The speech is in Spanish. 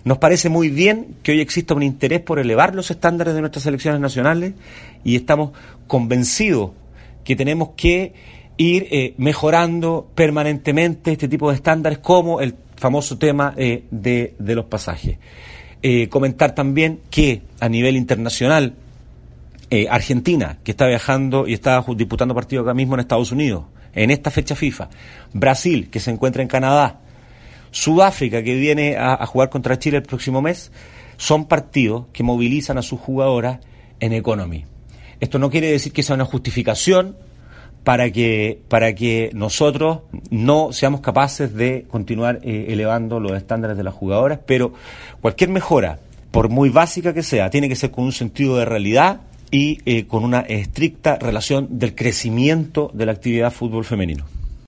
Nos parece muy bien que hoy exista un interés por elevar los estándares de nuestras selecciones nacionales y estamos convencidos que tenemos que ir mejorando permanentemente este tipo de estándares, como el famoso tema de los pasajes. Comentar también que a nivel internacional, Argentina, que está viajando y está disputando partidos acá mismo en Estados Unidos, en esta fecha FIFA, Brasil, que se encuentra en Canadá, Sudáfrica, que viene a jugar contra Chile el próximo mes, son partidos que movilizan a sus jugadoras en economy. Esto no quiere decir que sea una justificación para que nosotros no seamos capaces de continuar elevando los estándares de las jugadoras, pero cualquier mejora, por muy básica que sea, tiene que ser con un sentido de realidad y con una estricta relación del crecimiento de la actividad fútbol femenino.